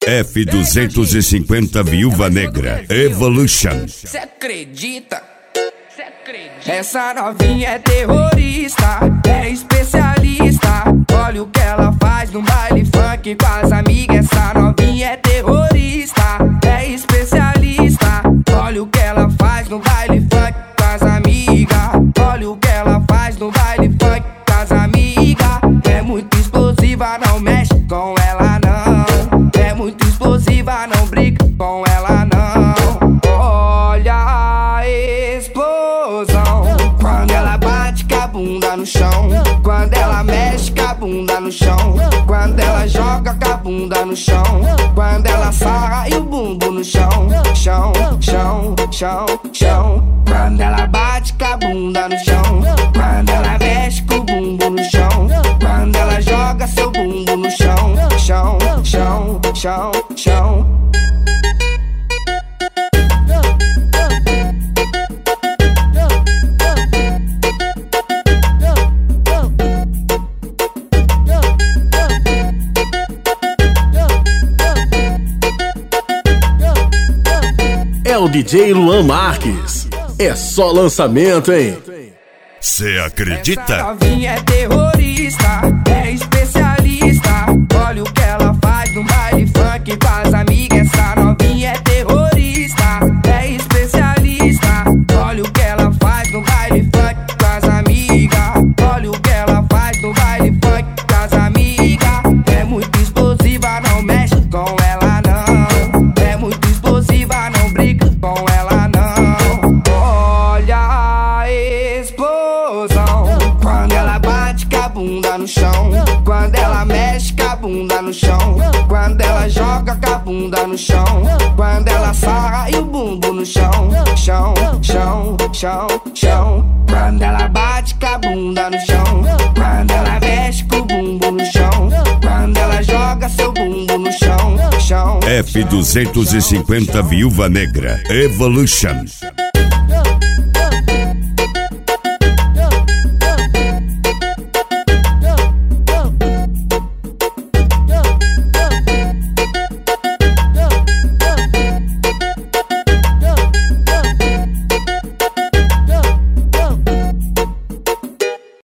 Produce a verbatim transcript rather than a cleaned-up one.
F duzentos e cinquenta Viúva Negra Evolution. Cê acredita? Cê acredita? Essa novinha é terrorista, é especialista. Olha o que ela faz no baile funk com as amigas. Essa novinha é terrorista, é especialista. Olha o que ela faz no baile funk com as amigas. Olha o que ela faz no baile funk com as amigas. É muito explosiva, não mexe com ela não. É muito explosiva, não brinca com ela não. Olha a explosão quando ela bate com a bunda no chão, quando ela mexe com a bunda no chão, quando ela joga com a bunda no chão, quando ela sarra e o bumbum no chão, chão, chão, chão, chão. Quando ela bate com a bunda no chão, quando ela mexe com o bumbum no chão, quando ela joga seu bumbum no chão, chão, chão, chão, chão. É o D J Luan Marques. É só lançamento, hein? Cê acredita? Essa novinha é terrorista, é especialista. Olha o que ela faz no baile funk com as amigas. Essa novinha é terrorista, é especialista. Olha o que ela faz no baile funk com as amigas. Olha o que ela faz no baile funk com as amigas. É muito explosiva, não mexe com ela não. É muito explosiva, não brinca com ela não. Olha a explosão quando ela bate com a bunda no chão, quando ela mexe com a bunda no chão, quando ela joga com a bunda no chão, quando ela sarra e o bumbum no chão, chão, chão, chão, chão. Quando ela bate com a bunda no chão, quando ela mexe com o bumbum no chão, quando ela joga seu bumbum no chão, chão. F duzentos e cinquenta Viúva Negra Evolution.